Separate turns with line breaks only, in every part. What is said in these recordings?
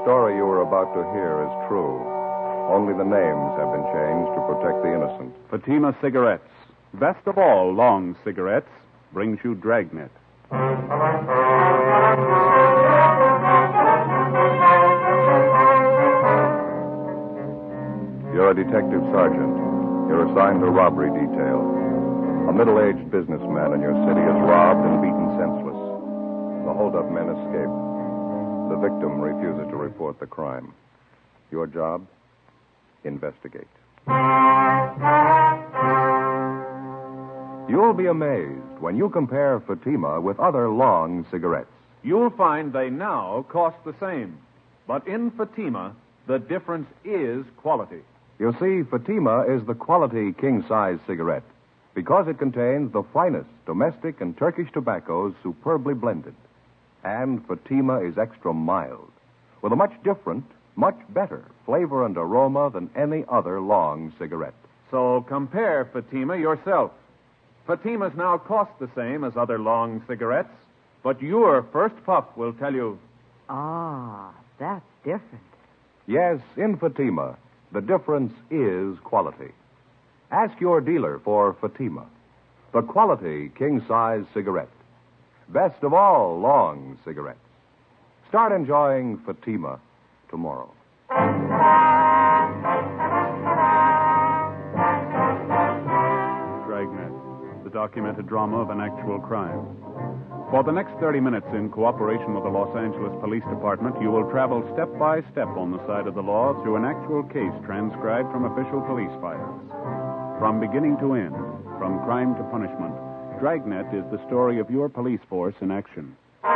story you are about to hear is true. Only the names have been changed to protect the innocent.
Fatima Cigarettes, best of all long cigarettes, brings you Dragnet.
You're a detective sergeant. You're assigned to robbery detail. A middle-aged businessman in your city is robbed and beaten senseless. The hold-up men escape. The victim refuses to report the crime. Your job? Investigate. You'll be amazed when you compare Fatima with other long cigarettes.
You'll find they now cost the same. But in Fatima, the difference is quality.
You see, Fatima is the quality king-size cigarette because it contains the finest domestic and Turkish tobaccos superbly blended. And Fatima is extra mild, with a much different, much better flavor and aroma than any other long cigarette.
So compare Fatima yourself. Fatimas now cost the same as other long cigarettes, but your first puff will tell you...
Ah, that's different.
Yes, in Fatima, the difference is quality. Ask your dealer for Fatima, the quality king-size cigarette. Best of all long cigarettes. Start enjoying Fatima tomorrow.
Dragnet, the documented drama of an actual crime. For the next 30 minutes, in cooperation with the Los Angeles Police Department, you will travel step by step on the side of the law through an actual case transcribed from official police files. From beginning to end, from crime to punishment, Dragnet is the story of your police force in action.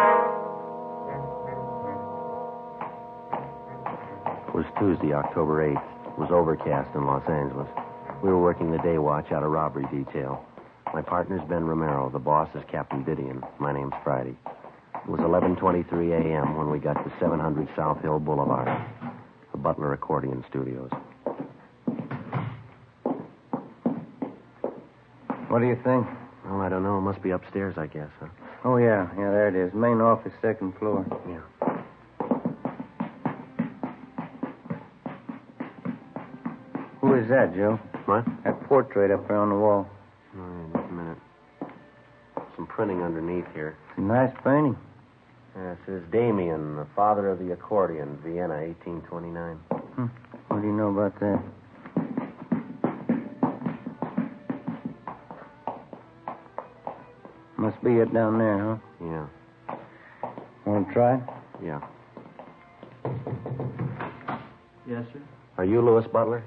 It was Tuesday, October 8th. It was overcast in Los Angeles. We were working the day watch out of robbery detail. My partner's Ben Romero. The boss is Captain Didion. My name's Friday. It was 11:23 a.m. when we got to 700 South Hill Boulevard, the Butler Accordion Studios.
What do you think?
Oh, I don't know. It must be upstairs, I guess, huh?
Oh, yeah, there it is. Main office, second floor.
Yeah.
Who is that, Joe?
What?
That portrait up there on the wall.
Oh, yeah, just a minute. Some printing underneath here.
It's a nice painting.
It says Damien, the father of the accordion, Vienna, 1829.
What do you know about that? Must be it down there, huh?
Yeah.
Want to try it?
Yeah.
Yes, sir.
Are you Louis Butler?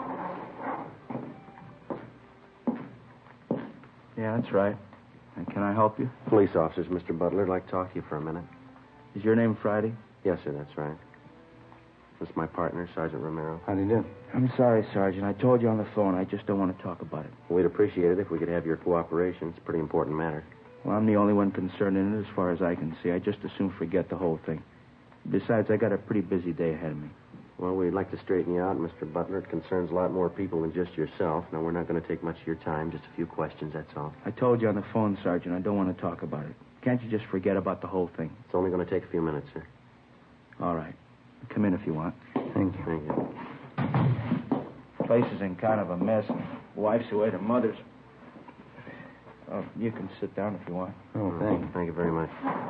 Yeah, that's right. And can I help you?
Police officers, Mr. Butler. I'd like to talk to you for a minute.
Is your name Friday?
Yes, sir, that's right. This is my partner, Sergeant Romero.
How do you do?
I'm sorry, Sergeant. I told you on the phone. I just don't want to talk about it.
We'd appreciate it if we could have your cooperation. It's a pretty important matter.
Well, I'm the only one concerned in it as far as I can see. I just as soon forget the whole thing. Besides, I got a pretty busy day ahead of me.
Well, we'd like to straighten you out, Mr. Butler. It concerns a lot more people than just yourself. Now, we're not going to take much of your time. Just a few questions, that's all.
I told you on the phone, Sergeant. I don't want to talk about it. Can't you just forget about the whole thing?
It's only going to take a few minutes, sir.
All right. Come in if you want.
Thank you.
Thank you.
Place is in kind of a mess. Wife's away to mother's. Oh, you can sit down if you want.
Oh, thanks.
Thank you very much.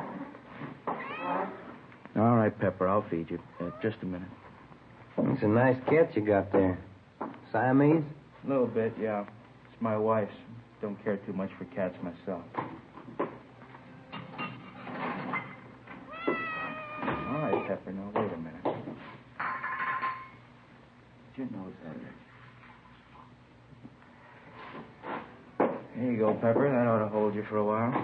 All right, Pepper. I'll feed you. Just a minute.
It's a nice cat you got there. Siamese?
A little bit, yeah. It's my wife's. Don't care too much for cats myself. All right, Pepper. Now, wait a minute. Get your nose out of there. Here you go, Pepper. That ought to hold you for a while.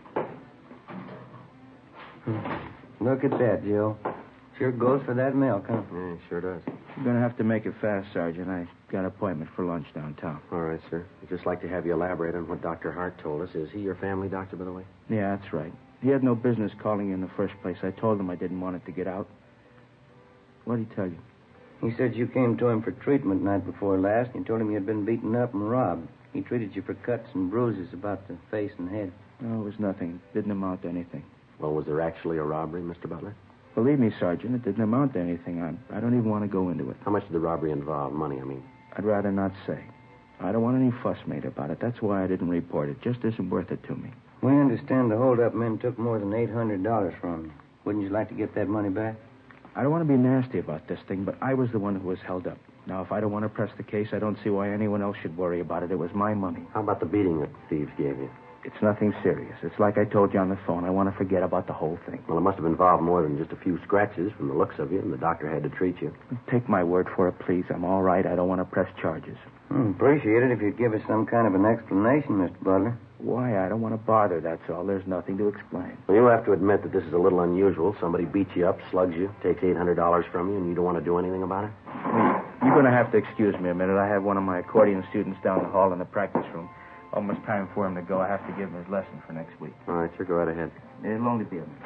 Look at that, Joe. Sure goes for that milk, huh?
Yeah, it sure does.
You're going to have to make it fast, Sergeant. I got an appointment for lunch downtown.
All right, sir. I'd just like to have you elaborate on what Dr. Hart told us. Is he your family doctor, by the way?
Yeah, that's right. He had no business calling you in the first place. I told him I didn't want it to get out. What did he tell you?
He said you came to him for treatment night before last, and you told him you had been beaten up and robbed. He treated you for cuts and bruises about the face and head.
No, it was nothing. Didn't amount to anything.
Well, was there actually a robbery, Mr. Butler?
Believe me, Sergeant, it didn't amount to anything. I don't even want to go into it.
How much did the robbery involve? Money, I mean.
I'd rather not say. I don't want any fuss made about it. That's why I didn't report it. Just isn't worth it to me.
We understand the hold-up men took more than $800 from you. Wouldn't you like to get that money back?
I don't want to be nasty about this thing, but I was the one who was held up. Now, if I don't want to press the case, I don't see why anyone else should worry about it. It was my money.
How about the beating that the thieves gave you?
It's nothing serious. It's like I told you on the phone. I want to forget about the whole thing.
Well, it must have involved more than just a few scratches from the looks of you, and the doctor had to treat you.
Take my word for it, please. I'm all right. I don't want to press charges.
Appreciate it if you'd give us some kind of an explanation, Mr. Butler.
Why? I don't want to bother, that's all. There's nothing to explain.
Well, you'll have to admit that this is a little unusual. Somebody beats you up, slugs you, takes $800 from you, and you don't want to do anything about it?
You're going to have to excuse me a minute. I have one of my accordion students down the hall in the practice room. Almost time for him to go. I have to give him his lesson for next week.
All right, sir, go right ahead.
It'll only be a minute.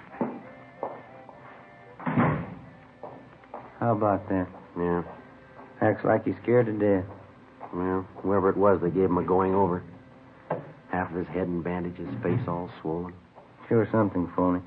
How about that?
Yeah.
Acts like he's scared to death.
Well, whoever it was, they gave him a going over. Half of his head in bandages, face all swollen.
Sure something phony.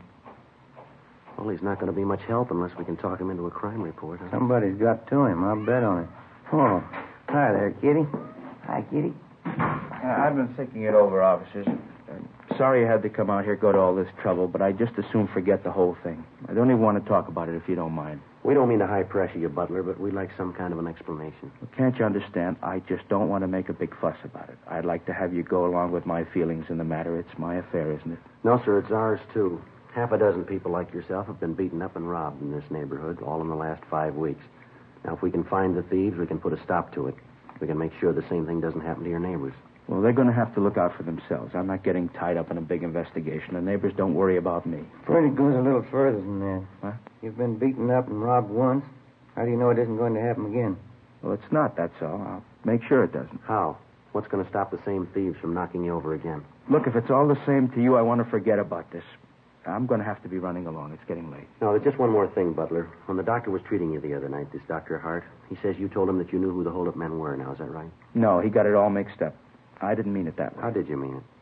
Well, he's not going to be much help unless we can talk him into a crime report. Huh?
Somebody's got to him. I'll bet on it. Oh, hi there, Kitty. Hi, Kitty.
I've been thinking it over, officers. Sorry I had to come out here, go to all this trouble, but I just as soon forget the whole thing. I don't even want to talk about it if you don't mind.
We don't mean to high pressure you, Butler, but we'd like some kind of an explanation.
Well, can't you understand? I just don't want to make a big fuss about it. I'd like to have you go along with my feelings in the matter. It's my affair, isn't it?
No, sir, it's ours, too. Half a dozen people like yourself have been beaten up and robbed in this neighborhood, all in the last 5 weeks. Now, if we can find the thieves, we can put a stop to it. We can make sure the same thing doesn't happen to your neighbors.
Well, they're going to have to look out for themselves. I'm not getting tied up in a big investigation. The neighbors don't worry about me.
Fred, it goes a little further than that.
What?
You've been beaten up and robbed once. How do you know it isn't going to happen again?
Well, it's not, that's all. I'll make sure it doesn't.
How? What's going to stop the same thieves from knocking you over again?
Look, if it's all the same to you, I want to forget about this. I'm going to have to be running along. It's getting late.
No, there's just one more thing, Butler. When the doctor was treating you the other night, this Dr. Hart, he says you told him that you knew who the hold-up men were. Now, is that right?
No, he got it all mixed up. I didn't mean it that way.
How did you mean it?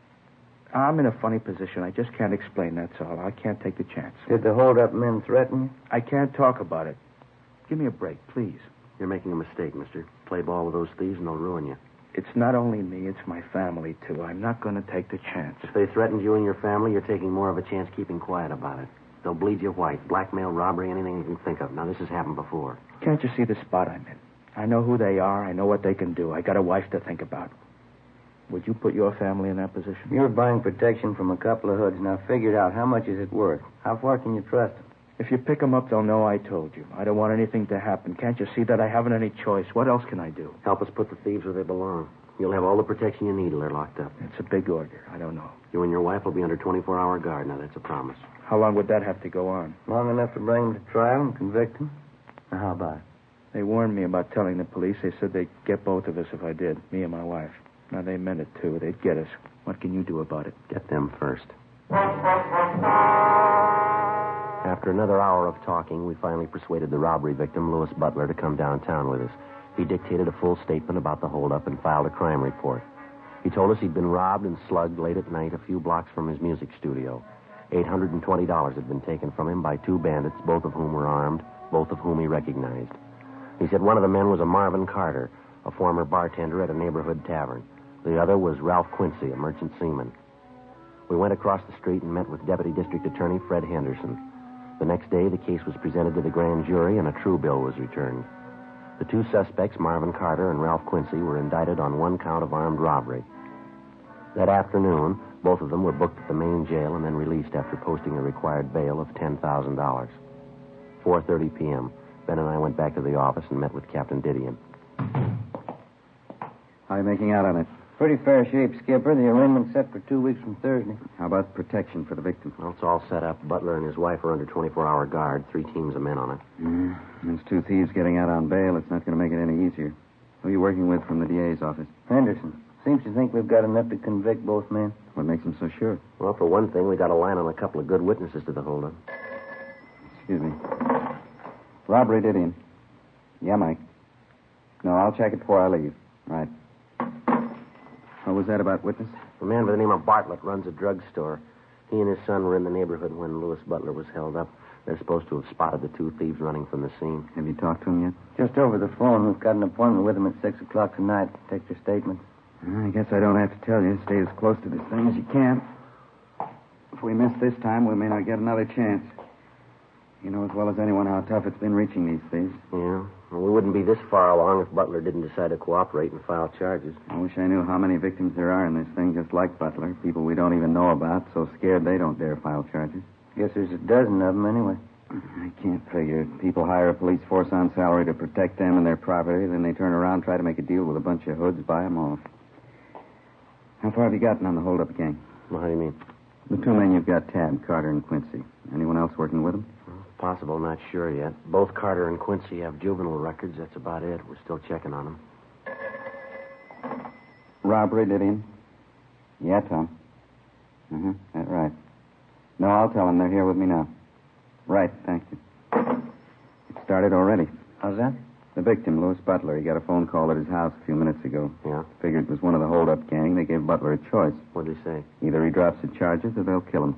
I'm in a funny position. I just can't explain, that's all. I can't take the chance.
Did the hold-up men threaten you?
I can't talk about it. Give me a break, please.
You're making a mistake, mister. Play ball with those thieves and they'll ruin you.
It's not only me, it's my family, too. I'm not going to take the chance.
If they threatened you and your family, you're taking more of a chance keeping quiet about it. They'll bleed you white. Blackmail, robbery, anything you can think of. Now, this has happened before.
Can't you see the spot I'm in? I know who they are. I know what they can do. I got a wife to think about. Would you put your family in that position?
You're buying protection from a couple of hoods. Now, figure it out. How much is it worth? How far can you trust them?
If you pick them up, they'll know I told you. I don't want anything to happen. Can't you see that I haven't any choice? What else can I do?
Help us put the thieves where they belong. You'll have all the protection you need till they're locked up.
It's a big order. I don't know.
You and your wife will be under 24-hour guard. Now, that's a promise.
How long would that have to go on?
Long enough to bring them to trial and convict them? Now, how about it?
They warned me about telling the police. They said they'd get both of us if I did, me and my wife. Now, they meant it, too. They'd get us. What can you do about it?
Get them first. After another hour of talking, we finally persuaded the robbery victim, Louis Butler, to come downtown with us. He dictated a full statement about the holdup and filed a crime report. He told us he'd been robbed and slugged late at night a few blocks from his music studio. $820 had been taken from him by two bandits, both of whom were armed, both of whom he recognized. He said one of the men was a Marvin Carter, a former bartender at a neighborhood tavern. The other was Ralph Quincy, a merchant seaman. We went across the street and met with Deputy District Attorney Fred Henderson. The next day, the case was presented to the grand jury and a true bill was returned. The two suspects, Marvin Carter and Ralph Quincy, were indicted on one count of armed robbery. That afternoon, both of them were booked at the main jail and then released after posting a required bail of $10,000. 4:30 p.m. Ben and I went back to the office and met with Captain Didion.
How are you making out on it?
Pretty fair shape, Skipper. The arraignment's set for 2 weeks from Thursday.
How about protection for the victim?
Well, it's all set up. Butler and his wife are under 24-hour guard. 3 teams of men on it.
There's two thieves getting out on bail. It's not going to make it any easier. Who are you working with from the DA's office?
Henderson. Seems to think we've got enough to convict both men.
What makes him so sure?
Well, for one thing, we got a line on a couple of good witnesses to the holdup.
Excuse me. Robbery, Didion. Yeah, Mike. No, I'll check it before I leave. Right. What was that about witness?
A man by the name of Bartlett runs a drugstore. He and his son were in the neighborhood when Louis Butler was held up. They're supposed to have spotted the two thieves running from the scene.
Have you talked to him yet?
Just over the phone. We've got an appointment with them at 6 o'clock tonight. Take their statements.
I guess I don't have to tell you. Stay as close to this thing as you can. If we miss this time, we may not get another chance. You know as well as anyone how tough it's been reaching these thieves.
Yeah. Well, we wouldn't be this far along if Butler didn't decide to cooperate and file charges.
I wish I knew how many victims there are in this thing just like Butler. People we don't even know about, so scared they don't dare file charges.
Guess there's a dozen of them anyway.
I can't figure it. People hire a police force on salary to protect them and their property, then they turn around and try to make a deal with a bunch of hoods, buy them off. How far have you gotten on the hold-up gang?
Well, how do you mean?
The two men you've got tabbed, Carter and Quincy. Anyone else working with them?
Possible, not sure yet. Both Carter and Quincy have juvenile records. That's about it. We're still checking on them.
Robbery, Didion? Yeah, Tom. That's right. No, I'll tell them they're here with me now. Right, thank you. It started already.
How's that?
The victim, Louis Butler, he got a phone call at his house a few minutes ago.
Yeah?
Figured it was one of the hold-up gang. They gave Butler a choice.
What'd they say?
Either he drops the charges or they'll kill him.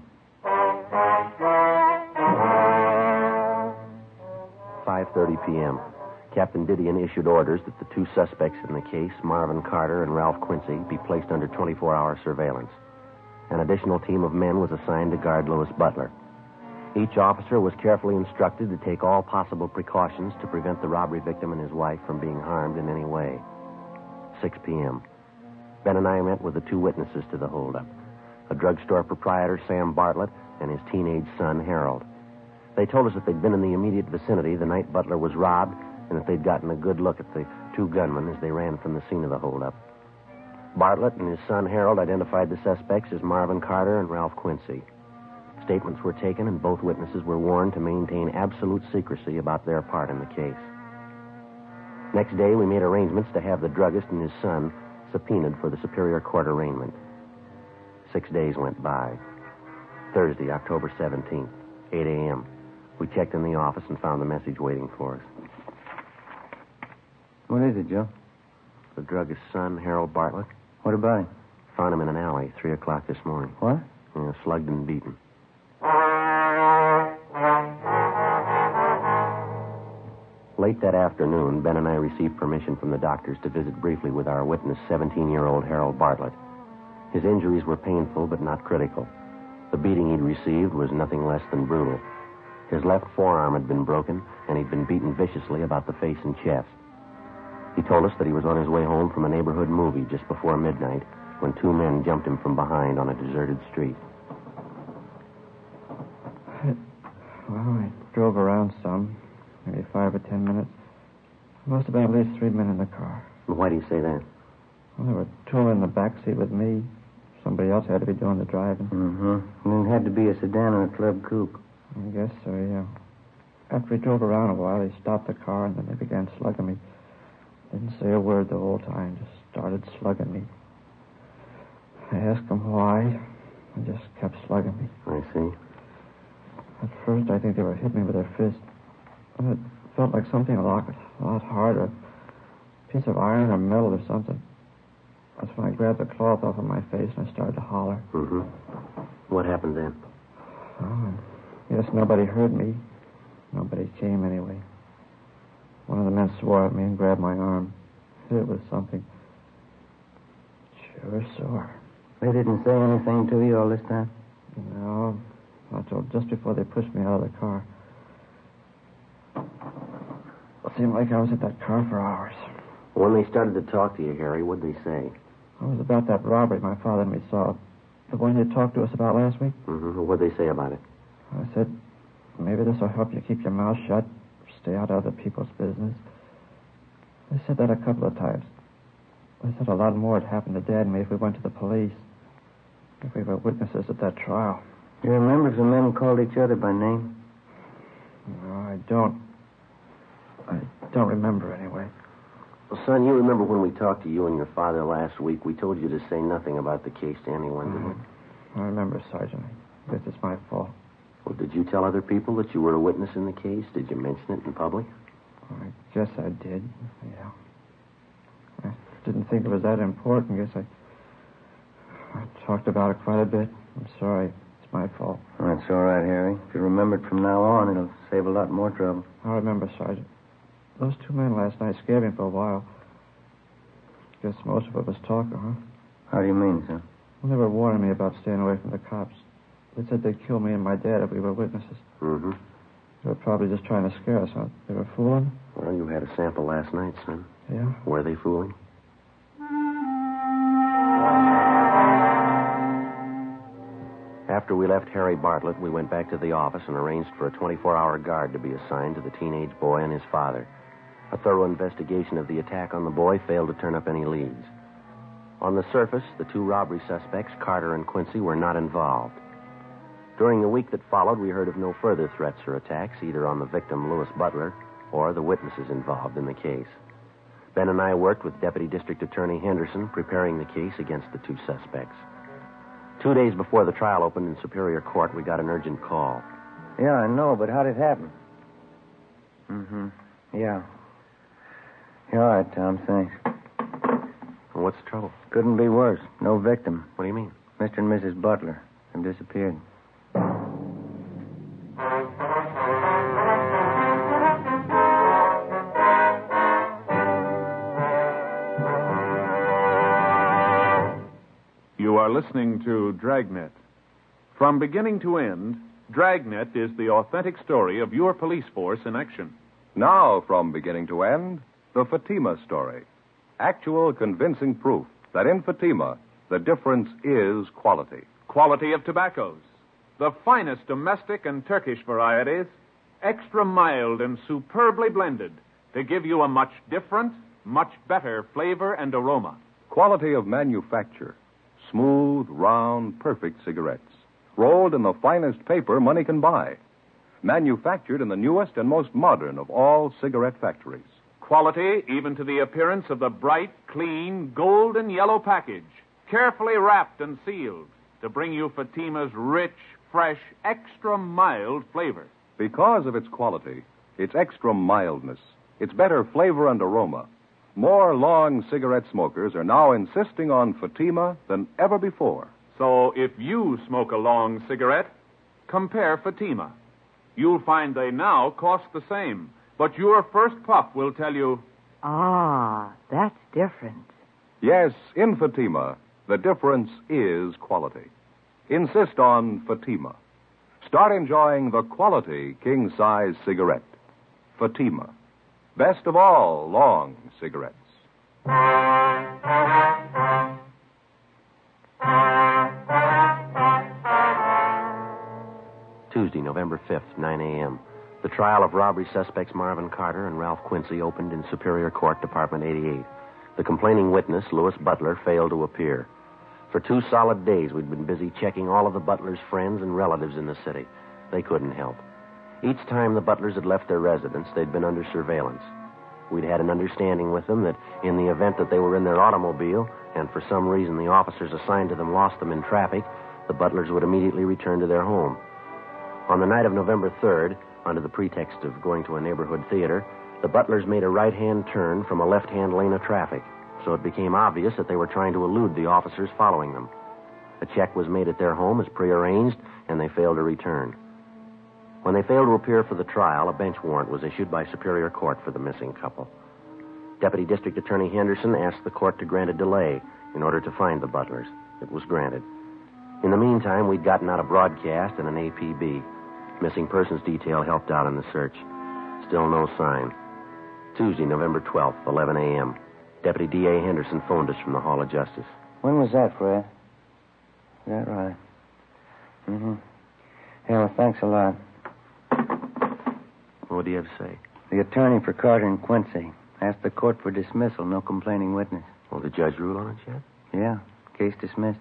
5:30 p.m. Captain Didion issued orders that the two suspects in the case, Marvin Carter and Ralph Quincy, be placed under 24-hour surveillance. An additional team of men was assigned to guard Louis Butler. Each officer was carefully instructed to take all possible precautions to prevent the robbery victim and his wife from being harmed in any way. 6 p.m. Ben and I met with the two witnesses to the holdup, a drugstore proprietor, Sam Bartlett, and his teenage son, Harold. They told us that they'd been in the immediate vicinity the night Butler was robbed and that they'd gotten a good look at the two gunmen as they ran from the scene of the holdup. Bartlett and his son, Harold, identified the suspects as Marvin Carter and Ralph Quincy. Statements were taken and both witnesses were warned to maintain absolute secrecy about their part in the case. Next day, we made arrangements to have the druggist and his son subpoenaed for the Superior Court arraignment. 6 days went by. Thursday, October 17th, 8 a.m. We checked in the office and found the message waiting for us.
What is it, Joe?
The druggist's son, Harold Bartlett.
What about him?
Found him in an alley, 3 o'clock this morning.
What?
Yeah, slugged and beaten. Late that afternoon, Ben and I received permission from the doctors to visit briefly with our witness, 17-year-old Harold Bartlett. His injuries were painful but not critical. The beating he'd received was nothing less than brutal. His left forearm had been broken, and he'd been beaten viciously about the face and chest. He told us that he was on his way home from a neighborhood movie just before midnight when two men jumped him from behind on a deserted street.
Well, I drove around some, maybe 5 or 10 minutes. There must have been at least 3 men in the car.
Why do you say that?
Well, there were 2 in the back seat with me. Somebody else had to be doing the driving.
And it had to be a sedan or a club coupe.
I guess so, yeah. After we drove around a while, they stopped the car and then they began slugging me. Didn't say a word the whole time, just started slugging me. I asked them why. They just kept slugging me.
I see.
At first, I think they were hitting me with their fist. And it felt like something a lot harder. A piece of iron or metal or something. That's when I grabbed the cloth off of my face and I started to holler.
What happened then?
Oh, yes, nobody heard me. Nobody came anyway. One of the men swore at me and grabbed my arm. It was something. Sure sore.
They didn't say anything to you all this time?
No, not till just before they pushed me out of the car. It seemed like I was at that car for hours.
When they started to talk to you, Harry, what'd they say?
It was about that robbery my father and me saw. The one you talked to us about last week?
What'd they say about it?
I said, maybe this will help you keep your mouth shut, stay out of other people's business. They said that a couple of times. They said a lot more had happened to Dad and me if we went to the police. If we were witnesses at that trial.
You remember if the men called each other by name?
No, I don't. I don't remember anyway.
Well, son, you remember when we talked to you and your father last week, we told you to say nothing about the case to anyone, didn't we?
I remember, Sergeant. I guess it's my fault.
Well, did you tell other people that you were a witness in the case? Did you mention it in public?
I guess I did, yeah. I didn't think it was that important. I talked about it quite a bit. I'm sorry. It's my fault.
That's all right, Harry. If you remember it from now on, it'll save a lot more trouble.
I remember, Sergeant. Those two men last night scared me for a while. Guess most of it was talk, huh?
How do you mean, sir?
Well, they were warning me about staying away from the cops. They said they'd kill me and my dad if we were witnesses.
Mm-hmm.
They were probably just trying to scare us, huh? They were fooling?
Well, you had a sample last night, son.
Yeah?
Were they fooling? After we left Harry Bartlett, we went back to the office and arranged for a 24-hour guard to be assigned to the teenage boy and his father. A thorough investigation of the attack on the boy failed to turn up any leads. On the surface, the two robbery suspects, Carter and Quincy, were not involved. During the week that followed, we heard of no further threats or attacks, either on the victim, Louis Butler, or the witnesses involved in the case. Ben and I worked with Deputy District Attorney Henderson, preparing the case against the two suspects. 2 days before the trial opened in Superior Court, we got an urgent call.
Yeah, I know, but how did it happen? Mm-hmm. Yeah. Yeah, all right, Tom, thanks.
What's the trouble?
Couldn't be worse. No victim.
What do you mean?
Mr. and Mrs. Butler have disappeared.
You are listening to Dragnet. From beginning to end, Dragnet is the authentic story of your police force in action.
Now, from beginning to end, the Fatima story. Actual convincing proof that in Fatima, the difference is quality.
Quality of tobaccos. The finest domestic and Turkish varieties, extra mild and superbly blended to give you a much different, much better flavor and aroma.
Quality of manufacture. Smooth, round, perfect cigarettes. Rolled in the finest paper money can buy. Manufactured in the newest and most modern of all cigarette factories.
Quality even to the appearance of the bright, clean, gold and yellow package, carefully wrapped and sealed to bring you Fatima's rich, fresh, extra mild flavor.
Because of its quality, its extra mildness, its better flavor and aroma, more long cigarette smokers are now insisting on Fatima than ever before.
So if you smoke a long cigarette, compare Fatima. You'll find they now cost the same, but your first puff will tell you,
Ah, that's different.
Yes, in Fatima, the difference is quality. Insist on Fatima. Start enjoying the quality king-size cigarette. Fatima. Best of all long cigarettes.
Tuesday, November 5th, 9 a.m. The trial of robbery suspects Marvin Carter and Ralph Quincy opened in Superior Court, Department 88. The complaining witness, Louis Butler, failed to appear. For 2 solid days, we'd been busy checking all of the Butler's friends and relatives in the city. They couldn't help. Each time the Butlers had left their residence, they'd been under surveillance. We'd had an understanding with them that in the event that they were in their automobile, and for some reason the officers assigned to them lost them in traffic, the Butlers would immediately return to their home. On the night of November 3rd, under the pretext of going to a neighborhood theater, the Butlers made a right-hand turn from a left-hand lane of traffic, so it became obvious that they were trying to elude the officers following them. A check was made at their home as prearranged, and they failed to return. When they failed to appear for the trial, a bench warrant was issued by Superior Court for the missing couple. Deputy District Attorney Henderson asked the court to grant a delay in order to find the Butlers. It was granted. In the meantime, we'd gotten out a broadcast and an APB. Missing persons detail helped out in the search. Still no sign. Tuesday, November 12th, 11 a.m. Deputy D.A. Henderson phoned us from the Hall of Justice.
When was that, Fred? Is that right? Mm-hmm. Yeah, well, thanks a lot.
What do you have to say?
The attorney for Carter and Quincy asked the court for dismissal, no complaining witness.
Will the judge rule on it yet?
Yeah, case dismissed.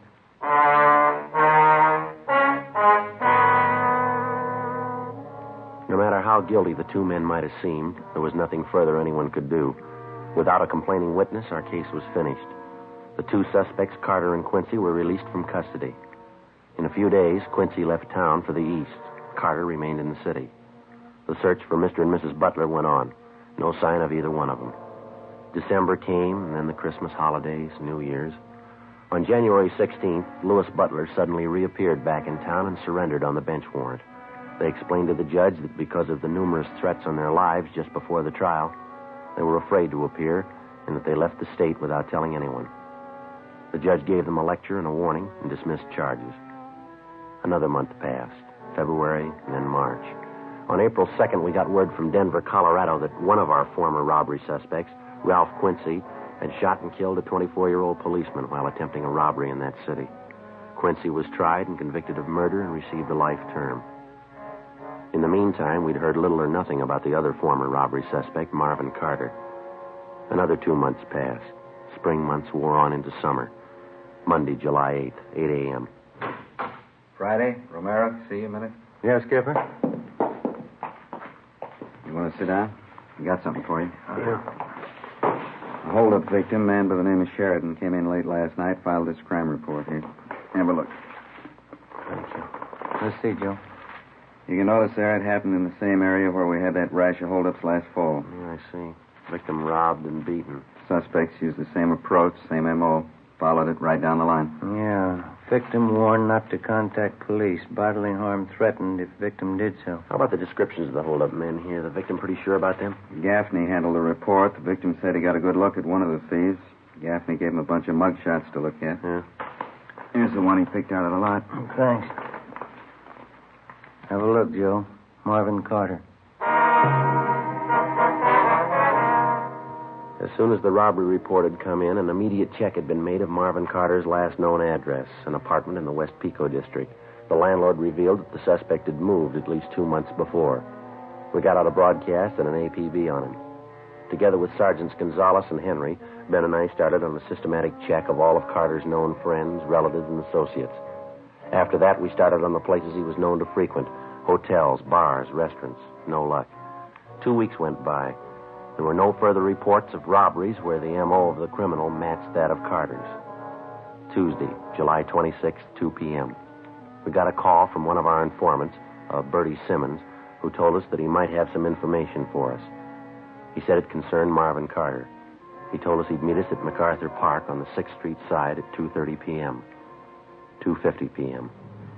No matter how guilty the two men might have seemed, there was nothing further anyone could do. Without a complaining witness, our case was finished. The two suspects, Carter and Quincy, were released from custody. In a few days, Quincy left town for the east. Carter remained in the city. The search for Mr. and Mrs. Butler went on. No sign of either one of them. December came, and then the Christmas holidays, New Year's. On January 16th, Louis Butler suddenly reappeared back in town and surrendered on the bench warrant. They explained to the judge that because of the numerous threats on their lives just before the trial, they were afraid to appear and that they left the state without telling anyone. The judge gave them a lecture and a warning and dismissed charges. Another month passed, February and then March. On April 2nd, we got word from Denver, Colorado, that one of our former robbery suspects, Ralph Quincy, had shot and killed a 24-year-old policeman while attempting a robbery in that city. Quincy was tried and convicted of murder and received a life term. In the meantime, we'd heard little or nothing about the other former robbery suspect, Marvin Carter. Another 2 months passed. Spring months wore on into summer. Monday, July 8th, 8 a.m.
Friday, Romero, see you a minute.
Yeah, Skipper?
You want to sit down? I got something for you. A hold-up victim, man by the name of Sheridan, came in late last night, filed this crime report here. Have a look.
Thank you.
Let's see, Joe.
You can notice there it happened in the same area where we had that rash of hold-ups last fall.
Yeah, I see. Victim robbed and beaten.
Suspects used the same approach, same M.O., followed it right down the line.
Yeah. Victim warned not to contact police. Bodily harm threatened if victim did so.
How about the descriptions of the hold-up men here? The victim pretty sure about them?
Gaffney handled the report. The victim said he got a good look at one of the thieves. Gaffney gave him a bunch of mug shots to look at.
Yeah.
Here's the one he picked out of the lot.
Thanks. Have a look, Joe. Marvin Carter.
As soon as the robbery report had come in, an immediate check had been made of Marvin Carter's last known address, an apartment in the West Pico district. The landlord revealed that the suspect had moved at least 2 months before. We got out a broadcast and an APB on him. Together with Sergeants Gonzalez and Henry, Ben and I started on a systematic check of all of Carter's known friends, relatives, and associates. After that, we started on the places he was known to frequent: hotels, bars, restaurants. No luck. 2 weeks went by. There were no further reports of robberies where the M.O. of the criminal matched that of Carter's. Tuesday, July 26th, 2 p.m. We got a call from one of our informants, Bertie Simmons, who told us that he might have some information for us. He said it concerned Marvin Carter. He told us he'd meet us at MacArthur Park on the 6th Street side at 2:30 p.m. 2:50 p.m.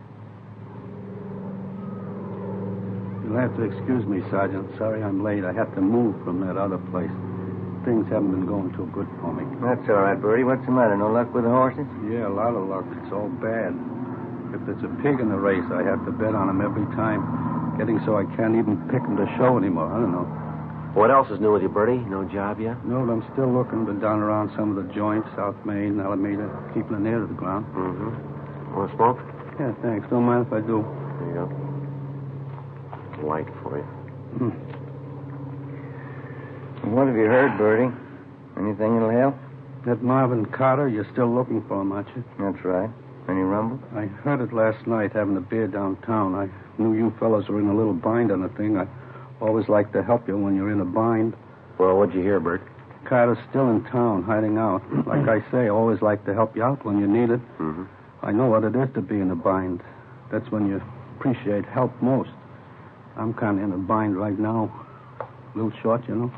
You'll have to excuse me, Sergeant. Sorry I'm late. I had to move from that other place. Things haven't been going too good for me.
That's all right, Bertie. What's the matter? No luck with the horses?
Yeah, a lot of luck. It's all bad. If there's a pig in the race, I have to bet on him every time. Getting so I can't even pick him to show anymore. I don't know.
What else is new with you, Bertie? No job yet?
No, but I'm still looking. Been down around some of the joints, South Main, Alameda, keeping an ear to the ground.
Mm-hmm. Want to smoke?
Yeah, thanks. Don't mind if I do.
There you go. Light for you.
What have you heard, Bertie? Anything that'll help?
That Marvin Carter, you're still looking for him, aren't you?
That's right. Any rumble?
I heard it last night having a beer downtown. I knew you fellows were in a little bind on the thing. I always like to help you when you're in a bind.
Well, what'd you hear, Bert?
Carter's still in town, hiding out. Like I say, I always like to help you out when you need it.
Mm-hmm.
I know what it is to be in a bind. That's when you appreciate help most. I'm kind of in a bind right now. A little short, you know.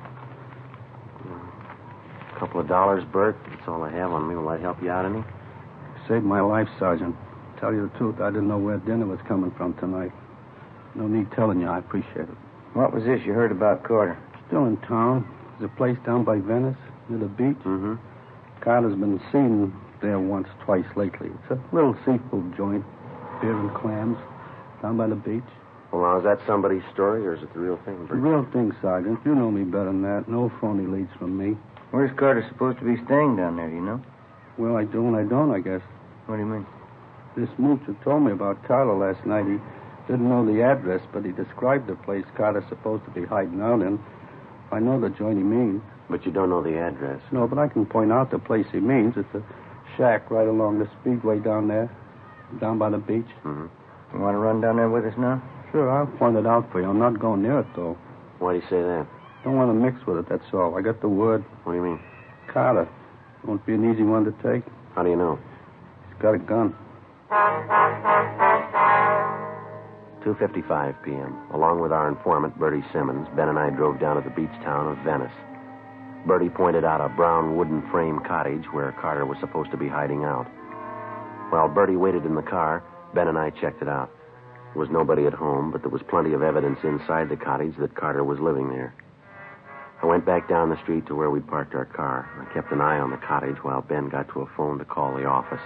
A couple of dollars, Bert. That's all I have on me. Will I help you out any?
Saved my life, Sergeant. Tell you the truth, I didn't know where dinner was coming from tonight. No need telling you. I appreciate it.
What was this you heard about Carter?
Still in town. There's a place down by Venice, near the beach.
Mm-hmm.
Carter's been seen there once, twice lately. It's a little seafood joint. Beer and clams. Down by the beach.
Well, now, is that somebody's story, or is it the real thing, Bert?
The real thing, Sergeant. You know me better than that. No phony leads from me.
Where's Carter supposed to be staying down there, do you know?
Well, I do and I don't, I guess.
What do you mean?
This mooch who told me about Carter last night, he didn't know the address, but he described the place Carter's supposed to be hiding out in. I know the joint he means.
But you don't know the address.
No, but I can point out the place he means. It's a shack right along the speedway down there, down by the beach.
Mm-hmm.
You want to run down there with us now?
Sure, I'll point it out for you. I'm not going near it, though.
Why do you say that?
Don't want to mix with it, that's all. I got the word.
What do you mean?
Carter. Won't be an easy one to take.
How do you know?
He's got a gun.
2:55 p.m. Along with our informant, Bertie Simmons, Ben and I drove down to the beach town of Venice. Bertie pointed out a brown wooden frame cottage where Carter was supposed to be hiding out. While Bertie waited in the car, Ben and I checked it out. There was nobody at home, but there was plenty of evidence inside the cottage that Carter was living there. I went back down the street to where we'd parked our car. I kept an eye on the cottage while Ben got to a phone to call the office.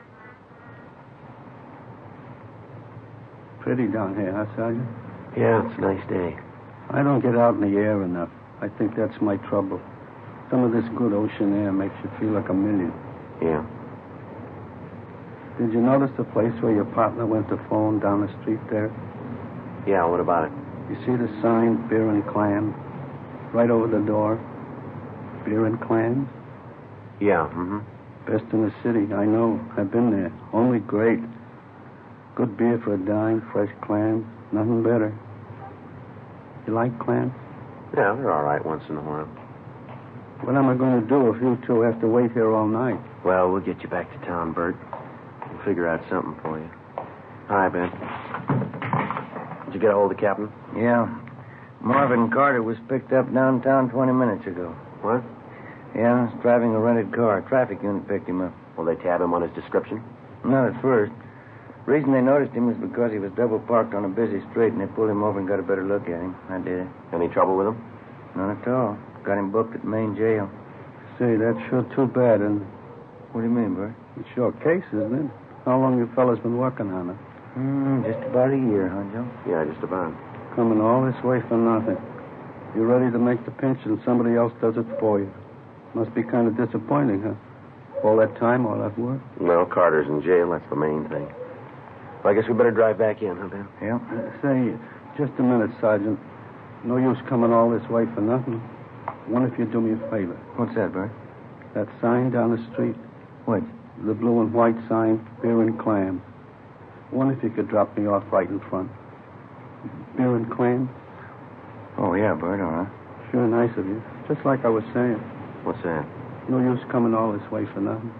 Pretty down here, huh, Sergeant?
Yeah, it's a nice day.
I don't get out in the air enough. I think that's my trouble. Some of this good ocean air makes you feel like a million.
Yeah.
Did you notice the place where your partner went to phone down the street there?
Yeah, what about it?
You see the sign, beer and clams? Right over the door. Beer and clams?
Yeah, mm-hmm.
Best in the city, I know. I've been there. Only great. Good beer for a dime, fresh clams. Nothing better. You like clams?
Yeah, they're all right once in a while.
What am I going to do if you two have to wait here all night?
Well, we'll get you back to town, Bert. We'll figure out something for you. Hi, Ben. Did you get a hold of the captain?
Yeah. Marvin Carter was picked up downtown 20 minutes ago.
What?
Yeah, he's driving a rented car. A traffic unit picked him up.
Will they tab him on his description?
Not at first. Reason they noticed him was because he was double parked on a busy street, and they pulled him over and got a better look at him. I did it.
Any trouble with him?
None at all. Got him booked at Main Jail.
Say, that's sure too bad, and
What do you mean, Bert?
it's your case, isn't it? How long you fellas been working on it?
Just about a year, huh, Joe?
Yeah, just about.
Coming all this way for nothing. You're ready to make the pinch and somebody else does it for you. Must be kind of disappointing, huh? All that time, all that work.
Well, Carter's in jail. That's the main thing. Well, I guess we better drive back in, huh, Ben?
Yeah.
Say, just a minute, Sergeant. No use coming all this way for nothing. One, if you do me a favor.
What's that, Bert?
That sign down the street.
What?
The blue and white sign, beer and clams. One, if you could drop me off right in front. Beer and clams?
Oh, yeah, Bert, all right.
Sure nice of you. Just like I was saying.
What's that?
No use coming all this way for nothing.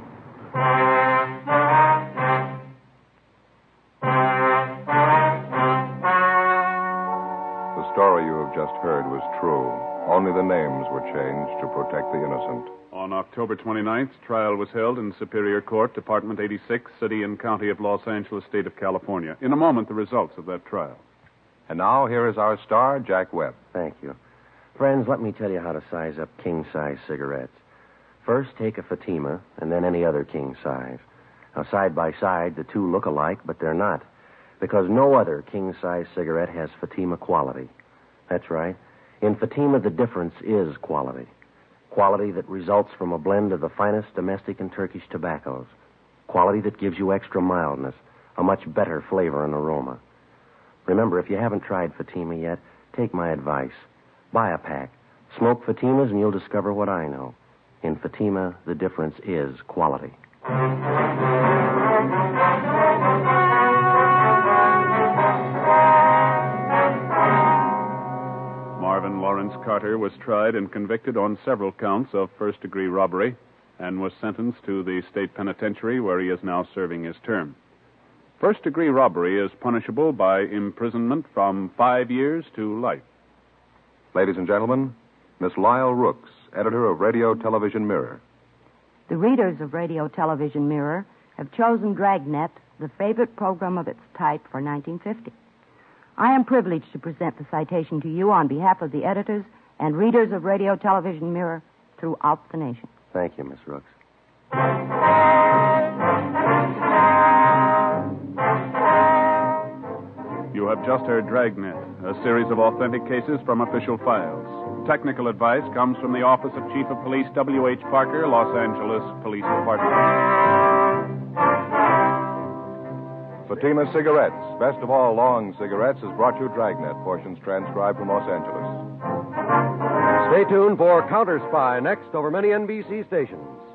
The story you have just heard was true. Only the names were changed to protect the innocent.
On October 29th, trial was held in Superior Court, Department 86, City and County of Los Angeles, State of California. In a moment, the results of that trial.
And now, here is our star, Jack Webb.
Thank you. Friends, let me tell you how to size up king-size cigarettes. First, take a Fatima, and then any other king size. Now, side by side, the two look alike, but they're not. Because no other king-size cigarette has Fatima quality. That's right. In Fatima, the difference is quality. Quality that results from a blend of the finest domestic and Turkish tobaccos. Quality that gives you extra mildness, a much better flavor and aroma. Remember, if you haven't tried Fatima yet, take my advice. Buy a pack. Smoke Fatimas and you'll discover what I know. In Fatima, the difference is quality.
Marvin Lawrence Carter was tried and convicted on several counts of first-degree robbery and was sentenced to the state penitentiary where he is now serving his term. First-degree robbery is punishable by imprisonment from 5 years to life.
Ladies and gentlemen, Miss Lyle Rooks, editor of Radio Television Mirror.
The readers of Radio Television Mirror have chosen Dragnet, the favorite program of its type, for 1950. I am privileged to present the citation to you on behalf of the editors and readers of Radio Television Mirror throughout the nation.
Thank you, Miss Rooks.
You have just heard Dragnet, a series of authentic cases from official files. Technical advice comes from the Office of Chief of Police W.H. Parker, Los Angeles Police Department.
Fatima Cigarettes, best of all long cigarettes, has brought you Dragnet, portions transcribed from Los Angeles.
Stay tuned for Counter Spy next over many NBC stations.